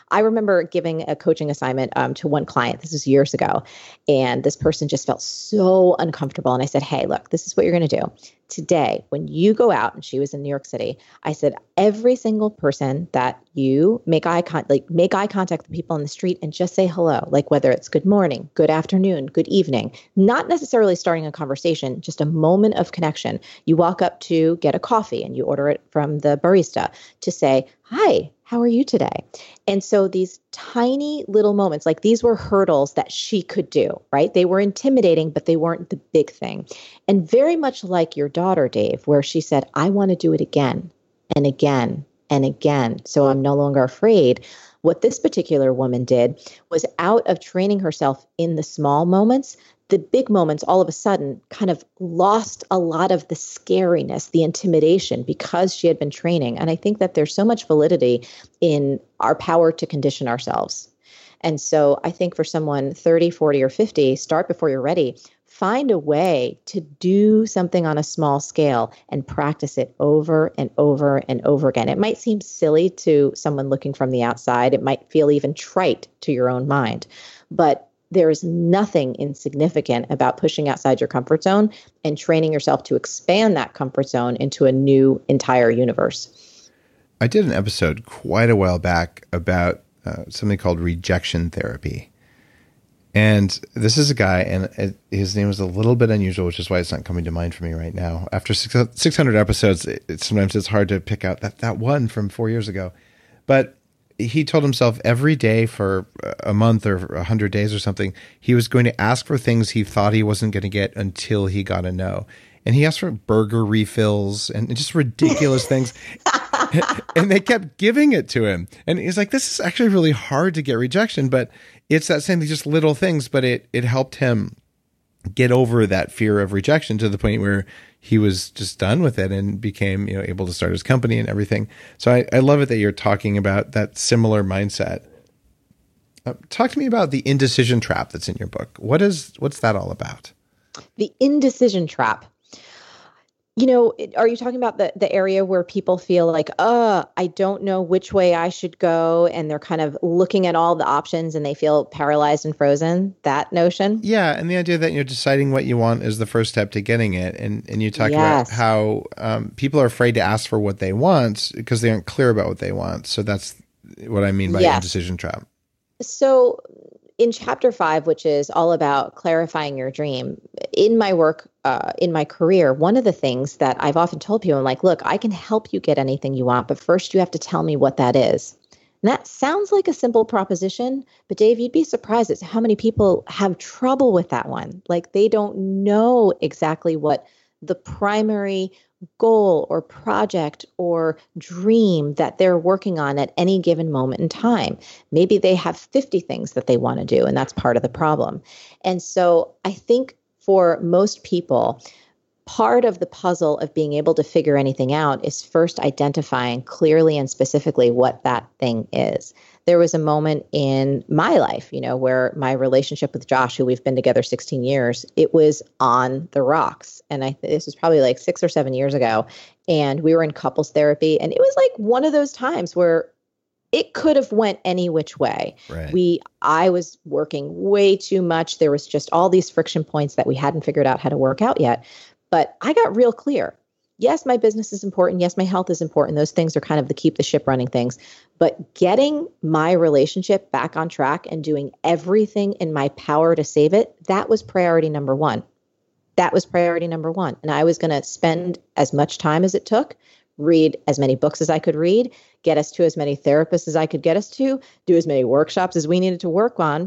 I remember giving a coaching assignment um, to one client. This was years ago. And this person just felt so uncomfortable. And I said, hey, look, this is what you're going to do. Today, when you go out, and she was in New York City, I said, every single person that you make eye con- like make eye contact with people on the street and just say hello, like whether it's good morning, good afternoon, good evening, not necessarily starting a conversation, just a moment of connection. You walk up to get a coffee and you order it from the barista to say, hi, how are you today? And so these tiny little moments, like these were hurdles that she could do, right? They were intimidating, but they weren't the big thing. And very much like your daughter, Dave, where she said, I want to do it again and again and again. So I'm no longer afraid. What this particular woman did was, out of training herself in the small moments, the big moments all of a sudden kind of lost a lot of the scariness, the intimidation, because she had been training. And I think that there's so much validity in our power to condition ourselves. And so I think for someone thirty, forty, or fifty, start before you're ready. Find a way to do something on a small scale and practice it over and over and over again. It might seem silly to someone looking from the outside. It might feel even trite to your own mind, but there is nothing insignificant about pushing outside your comfort zone and training yourself to expand that comfort zone into a new entire universe. I did an episode quite a while back about uh, something called rejection therapy. And this is a guy, and it, his name was a little bit unusual, which is why it's not coming to mind for me right now. After six hundred episodes, it, it, sometimes it's hard to pick out that, that one from four years ago. But he told himself every day for a month or a hundred days or something, he was going to ask for things he thought he wasn't going to get until he got a no. And he asked for burger refills and just ridiculous things. And they kept giving it to him. And he's like, this is actually really hard to get rejection, but it's that same thing, just little things, but it, it helped him get over that fear of rejection to the point where he was just done with it and became, you know, able to start his company and everything. So I, I love it that you're talking about that similar mindset. Uh, talk to me about the indecision trap that's in your book. What is, what's that all about? The indecision trap. You know, are you talking about the, the area where people feel like, uh, I don't know which way I should go, and they're kind of looking at all the options and they feel paralyzed and frozen? That notion? Yeah, and the idea that you're deciding what you want is the first step to getting it. And and you talk Yes. about how um, people are afraid to ask for what they want because they aren't clear about what they want. So that's what I mean by Yes. indecision trap. So in chapter five, which is all about clarifying your dream, in my work, uh, in my career, one of the things that I've often told people, I'm like, look, I can help you get anything you want, but first you have to tell me what that is. And that sounds like a simple proposition, but Dave, you'd be surprised at how many people have trouble with that one. Like they don't know exactly what the primary goal or project or dream that they're working on at any given moment in time. Maybe they have fifty things that they want to do, and that's part of the problem. And so I think for most people, part of the puzzle of being able to figure anything out is first identifying clearly and specifically what that thing is. There was a moment in my life, you know, where my relationship with Josh, who we've been together sixteen years, it was on the rocks. And I this was probably like six or seven years ago. And we were in couples therapy. And it was like one of those times where it could have went any which way. Right. We, I was working way too much. There was just all these friction points that we hadn't figured out how to work out yet. But I got real clear. Yes, my business is important. Yes, my health is important. Those things are kind of the keep the ship running things. But getting my relationship back on track and doing everything in my power to save it, that was priority number one. That was priority number one. And I was going to spend as much time as it took, read as many books as I could read, get us to as many therapists as I could get us to, do as many workshops as we needed to work on,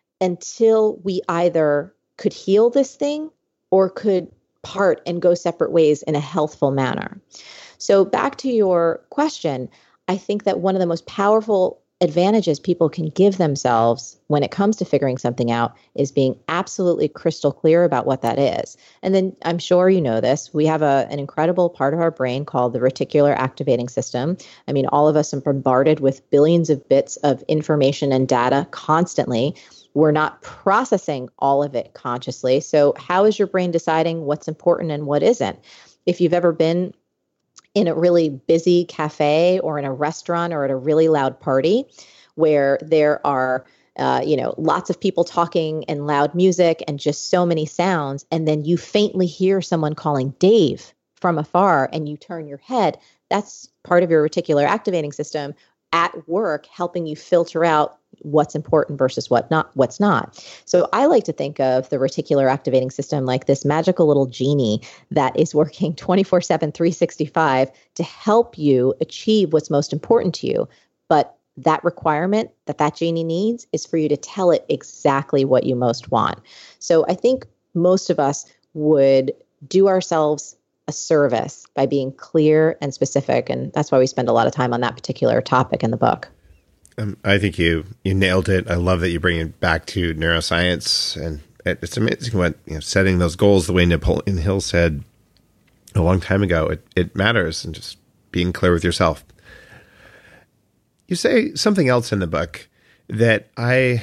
until we either could heal this thing or could part and go separate ways in a healthful manner. So back to your question, I think that one of the most powerful advantages people can give themselves when it comes to figuring something out is being absolutely crystal clear about what that is. And then I'm sure you know this, we have a, an incredible part of our brain called the reticular activating system. I mean, all of us are bombarded with billions of bits of information and data constantly. We're not processing all of it consciously. So how is your brain deciding what's important and what isn't? If you've ever been in a really busy cafe or in a restaurant or at a really loud party, where there are uh, you know, lots of people talking and loud music and just so many sounds, and then you faintly hear someone calling Dave from afar and you turn your head, that's part of your reticular activating system at work helping you filter out what's important versus what not what's not. So I like to think of the reticular activating system like this magical little genie that is working twenty-four seven, three sixty-five to help you achieve what's most important to you. But that requirement that that genie needs is for you to tell it exactly what you most want. So I think most of us would do ourselves a service by being clear and specific. And that's why we spend a lot of time on that particular topic in the book. Um, I think you you nailed it. I love that you bring it back to neuroscience, and it's amazing what, you know, setting those goals the way Napoleon Hill said a long time ago. It it matters, and just being clear with yourself. You say something else in the book that I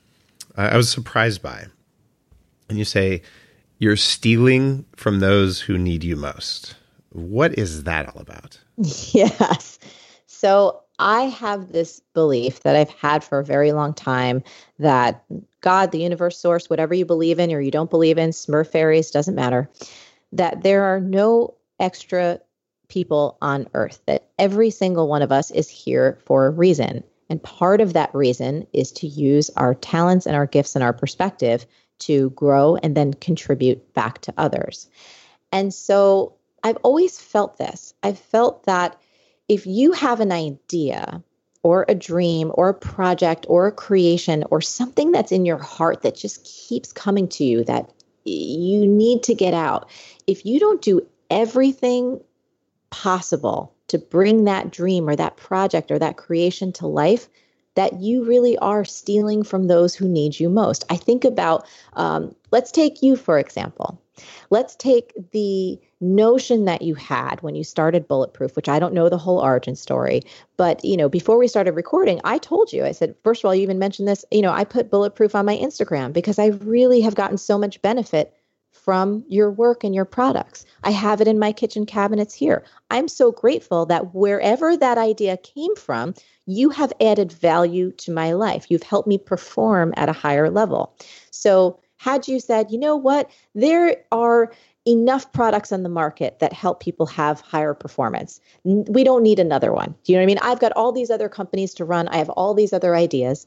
I was surprised by, and you say you're stealing from those who need you most. What is that all about? Yes. So I have this belief that I've had for a very long time that God, the universe, source, whatever you believe in or you don't believe in, Smurf fairies, doesn't matter, that there are no extra people on earth, that every single one of us is here for a reason. And part of that reason is to use our talents and our gifts and our perspective to grow and then contribute back to others. And so I've always felt this. I've felt that if you have an idea or a dream or a project or a creation or something that's in your heart that just keeps coming to you that you need to get out, if you don't do everything possible to bring that dream or that project or that creation to life, that you really are stealing from those who need you most. I think about, um, let's take you, for example. Let's take the notion that you had when you started Bulletproof, which I don't know the whole origin story, but, you know, before we started recording, I told you, I said, first of all, you even mentioned this, you know, I put Bulletproof on my Instagram because I really have gotten so much benefit from your work and your products. I have it in my kitchen cabinets here. I'm so grateful that wherever that idea came from, you have added value to my life. You've helped me perform at a higher level. So had you said, you know what, there are enough products on the market that help people have higher performance. We don't need another one. Do you know what I mean? I've got all these other companies to run. I have all these other ideas.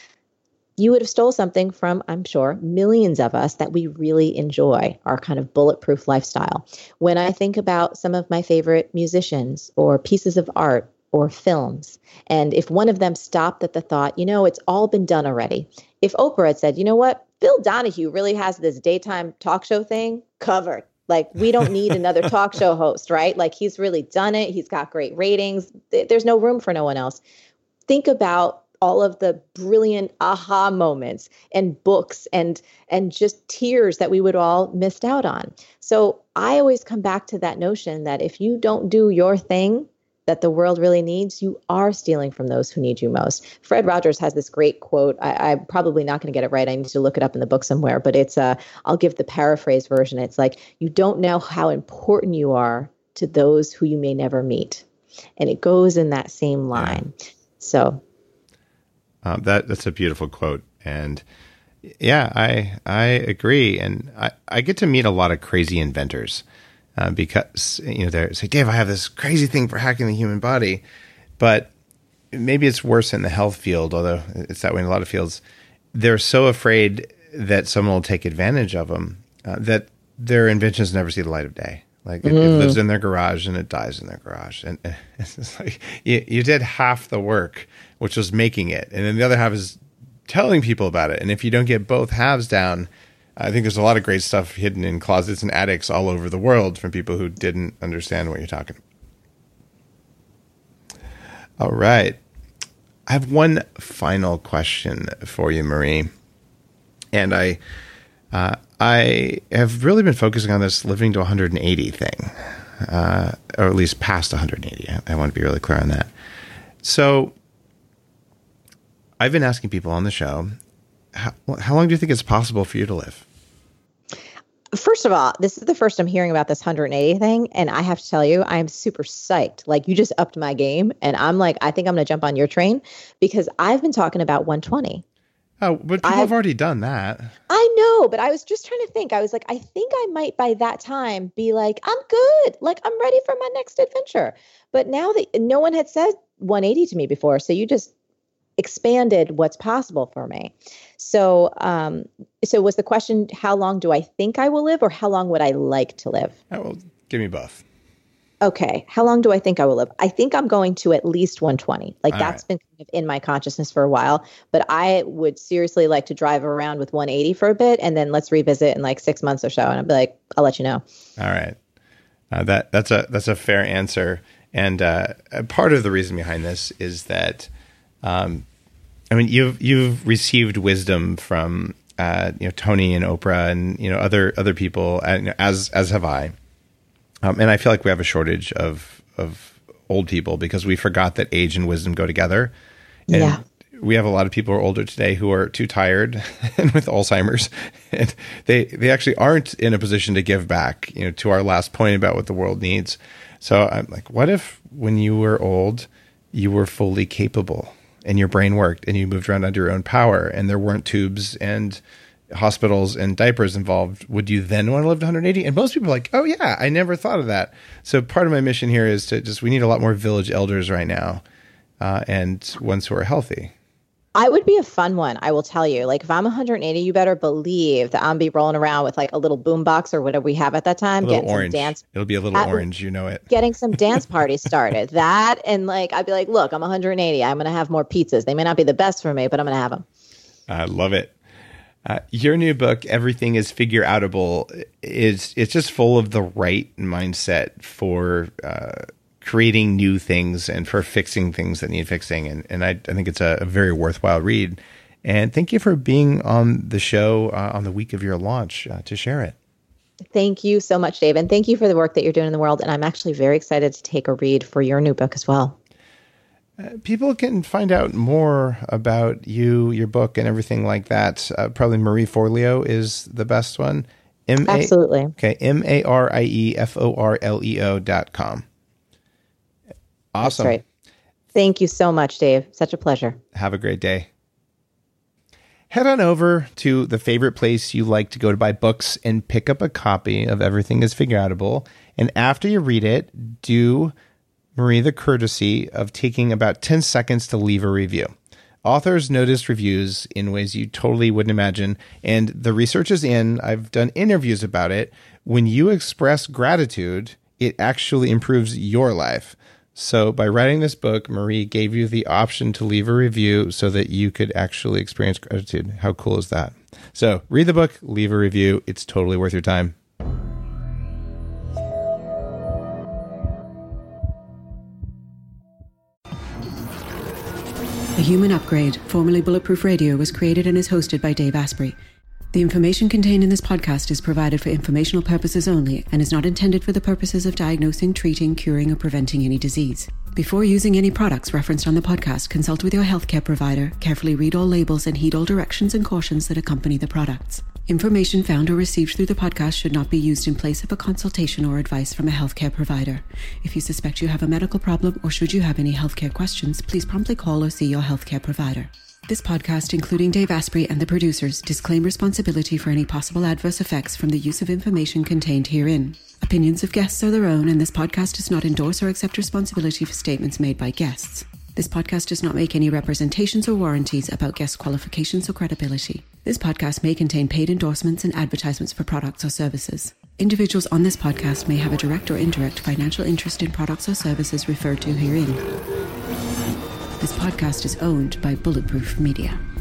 You would have stole something from, I'm sure, millions of us that we really enjoy, our kind of bulletproof lifestyle. When I think about some of my favorite musicians or pieces of art or films, and if one of them stopped at the thought, you know, it's all been done already. If Oprah had said, you know what, Phil Donahue really has this daytime talk show thing covered. Like, we don't need another talk show host, right? Like, he's really done it. He's got great ratings. There's no room for no one else. Think about all of the brilliant aha moments and books and and just tears that we would all missed out on. So I always come back to that notion that if you don't do your thing that the world really needs, you are stealing from those who need you most. Fred Rogers has this great quote. I, I'm probably not going to get it right. I need to look it up in the book somewhere, but it's uh, I'll give the paraphrase version. It's like, you don't know how important you are to those who you may never meet. And it goes in that same line. Yeah. So Um, that that's a beautiful quote, and yeah, I I agree, and I, I get to meet a lot of crazy inventors uh, because, you know, they say, Dave, I have this crazy thing for hacking the human body, but maybe it's worse in the health field, although it's that way in a lot of fields. They're so afraid that someone will take advantage of them uh, that their inventions never see the light of day. Like it, mm. it lives in their garage and it dies in their garage. And it's just like you, you did half the work, which was making it. And then the other half is telling people about it. And if you don't get both halves down, I think there's a lot of great stuff hidden in closets and attics all over the world from people who didn't understand what you're talking about. All right. I have one final question for you, Marie. And I... Uh, I have really been focusing on this living to one hundred eighty thing, uh, or at least past one hundred eighty. I, I want to be really clear on that. So I've been asking people on the show, how, how long do you think it's possible for you to live? First of all, this is the first I'm hearing about this one hundred eighty thing. And I have to tell you, I'm super psyched. Like, you just upped my game. And I'm like, I think I'm going to jump on your train because I've been talking about one twenty. Oh, but people I've, have already done that. I know, but I was just trying to think. I was like, I think I might by that time be like, I'm good. Like, I'm ready for my next adventure. But now that no one had said one eighty to me before, so you just expanded what's possible for me. So, um, so was the question, how long do I think I will live, or how long would I like to live? Oh, well, give me both. Okay. How long do I think I will live? I think I'm going to at least one twenty. Like, All that's right. been kind of in my consciousness for a while, but I would seriously like to drive around with one eighty for a bit, and then let's revisit in like six months or so. And I'll be like, I'll let you know. All right. Uh, that that's a that's a fair answer. And uh, part of the reason behind this is that, um, I mean, you've you've received wisdom from uh, you know Tony and Oprah and you know other other people, and as as have I. Um, and I feel like we have a shortage of of old people because we forgot that age and wisdom go together. And Yeah. we have a lot of people who are older today who are too tired and with Alzheimer's, and they they actually aren't in a position to give back, you know, to our last point about what the world needs. So I'm like, what if when you were old, you were fully capable and your brain worked and you moved around under your own power and there weren't tubes and hospitals and diapers involved? Would you then want to live to one hundred eighty? And most people are like, oh yeah, I never thought of that. So part of my mission here is to just, we need a lot more village elders right now, uh, and ones who are healthy. I would be a fun one, I will tell you. Like, if I'm one hundred eighty, you better believe that I'm be rolling around with like a little boombox or whatever we have at that time, A little getting orange. some dance, It'll be a little At- orange, you know it. getting some dance parties started. That, and like, I'd be like, look, I'm one hundred eighty. I'm going to have more pizzas. They may not be the best for me, but I'm going to have them. I love it. Uh, your new book, Everything is Figure Outable, is it's just full of the right mindset for uh, creating new things and for fixing things that need fixing. And, and I, I think it's a, a very worthwhile read. And thank you for being on the show uh, on the week of your launch uh, to share it. Thank you so much, Dave. And thank you for the work that you're doing in the world. And I'm actually very excited to take a read for your new book as well. Uh, people can find out more about you, your book, and everything like that. Uh, probably Marie Forleo is the best one. M- Absolutely. Okay, M A R I E F O R L E O dot com. Awesome. That's right. Thank you so much, Dave. Such a pleasure. Have a great day. Head on over to the favorite place you like to go to buy books and pick up a copy of Everything is Figure Outable. And after you read it, do Marie the courtesy of taking about ten seconds to leave a review. Authors notice reviews in ways you totally wouldn't imagine, and the research is in. I've done interviews about it. When you express gratitude, it actually improves your life. So by writing this book, Marie gave you the option to leave a review so that you could actually experience gratitude. How cool is that? So read the book, leave a review. It's totally worth your time. The Human Upgrade, formerly Bulletproof Radio, was created and is hosted by Dave Asprey. The information contained in this podcast is provided for informational purposes only and is not intended for the purposes of diagnosing, treating, curing, or preventing any disease. Before using any products referenced on the podcast, consult with your healthcare provider, carefully read all labels, and heed all directions and cautions that accompany the products. Information found or received through the podcast should not be used in place of a consultation or advice from a healthcare provider. If you suspect you have a medical problem or should you have any healthcare questions, please promptly call or see your healthcare provider. This podcast, including Dave Asprey and the producers, disclaim responsibility for any possible adverse effects from the use of information contained herein. Opinions of guests are their own, and this podcast does not endorse or accept responsibility for statements made by guests. This podcast does not make any representations or warranties about guest qualifications or credibility. This podcast may contain paid endorsements and advertisements for products or services. Individuals on this podcast may have a direct or indirect financial interest in products or services referred to herein. This podcast is owned by Bulletproof Media.